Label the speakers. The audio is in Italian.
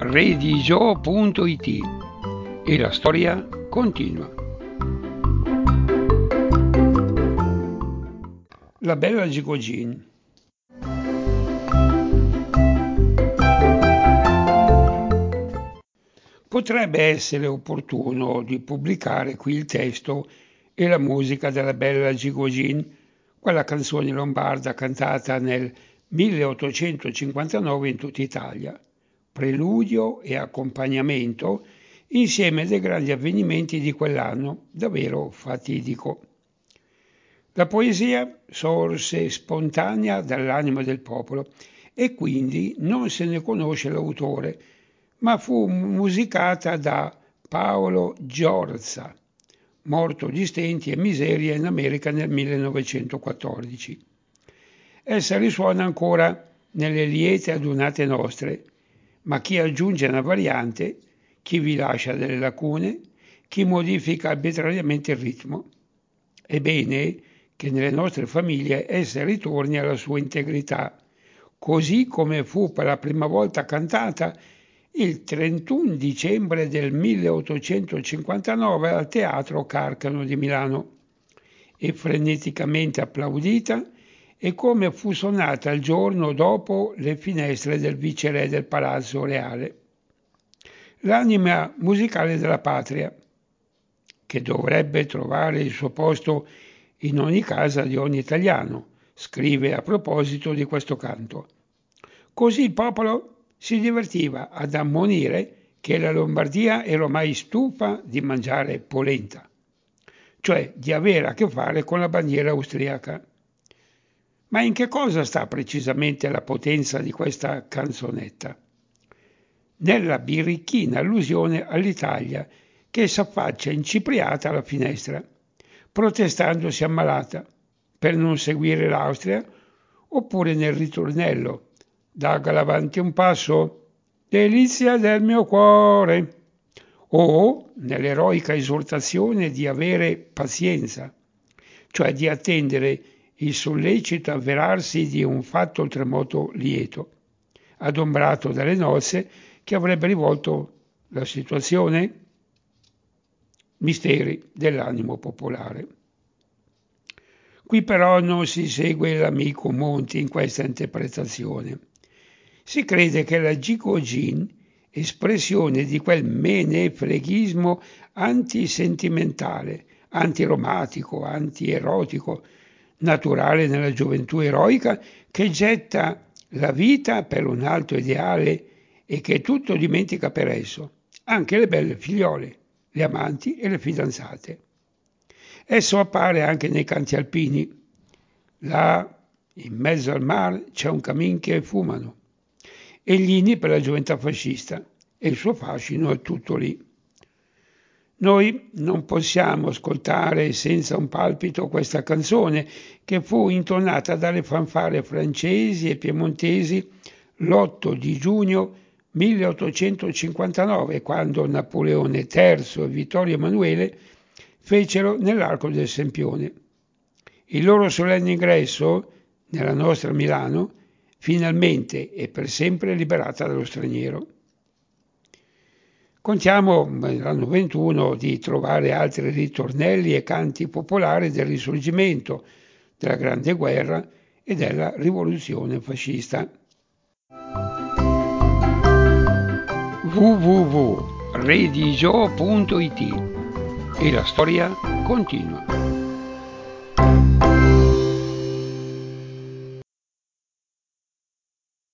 Speaker 1: redigio.it e la storia continua. La bella Gigogin. Potrebbe essere opportuno di pubblicare qui il testo e la musica della bella Gigogin, quella canzone lombarda cantata nel 1859 in tutta Italia, preludio e accompagnamento insieme dei grandi avvenimenti di quell'anno, davvero fatidico. La poesia sorse spontanea dall'anima del popolo e quindi non se ne conosce l'autore, ma fu musicata da Paolo Giorza, morto di stenti e miseria in America nel 1914. Essa risuona ancora nelle liete adunate nostre, ma chi aggiunge una variante, chi vi lascia delle lacune, chi modifica arbitrariamente il ritmo. È bene che nelle nostre famiglie essa ritorni alla sua integrità, così come fu per la prima volta cantata il 31 dicembre del 1859 al Teatro Carcano di Milano, e freneticamente applaudita, e come fu suonata il giorno dopo le finestre del viceré del Palazzo Reale. L'anima musicale della patria, che dovrebbe trovare il suo posto in ogni casa di ogni italiano, scrive a proposito di questo canto. Così il popolo si divertiva ad ammonire che la Lombardia era ormai stufa di mangiare polenta, cioè di avere a che fare con la bandiera austriaca. Ma in che cosa sta precisamente la potenza di questa canzonetta? Nella birichina allusione all'Italia che s'affaccia incipriata alla finestra, protestandosi ammalata per non seguire l'Austria, oppure nel ritornello «Daggala avanti un passo, delizia del mio cuore», o nell'eroica esortazione di avere pazienza, cioè di attendere il sollecito avverarsi di un fatto oltremodo lieto, adombrato dalle nozze che avrebbe rivolto la situazione. Misteri dell'animo popolare. Qui però non si segue l'amico Monti in questa interpretazione. Si crede che la Gigogin, espressione di quel menefreghismo antisentimentale, antiromatico, antierotico, naturale nella gioventù eroica, che getta la vita per un alto ideale e che tutto dimentica per esso, anche le belle figliole, le amanti e le fidanzate. Esso appare anche nei canti alpini. Là, in mezzo al mar, c'è un cammin che fumano, e gli inni per la gioventù fascista, e il suo fascino è tutto lì. Noi non possiamo ascoltare senza un palpito questa canzone che fu intonata dalle fanfare francesi e piemontesi l'8 di giugno 1859, quando Napoleone III e Vittorio Emanuele fecero nell'Arco del Sempione. Il loro solenne ingresso nella nostra Milano, finalmente e per sempre liberata dallo straniero. Contiamo nell'anno 21 di trovare altri ritornelli e canti popolari del Risorgimento, della Grande Guerra e della Rivoluzione fascista. www.redigio.it e la storia continua.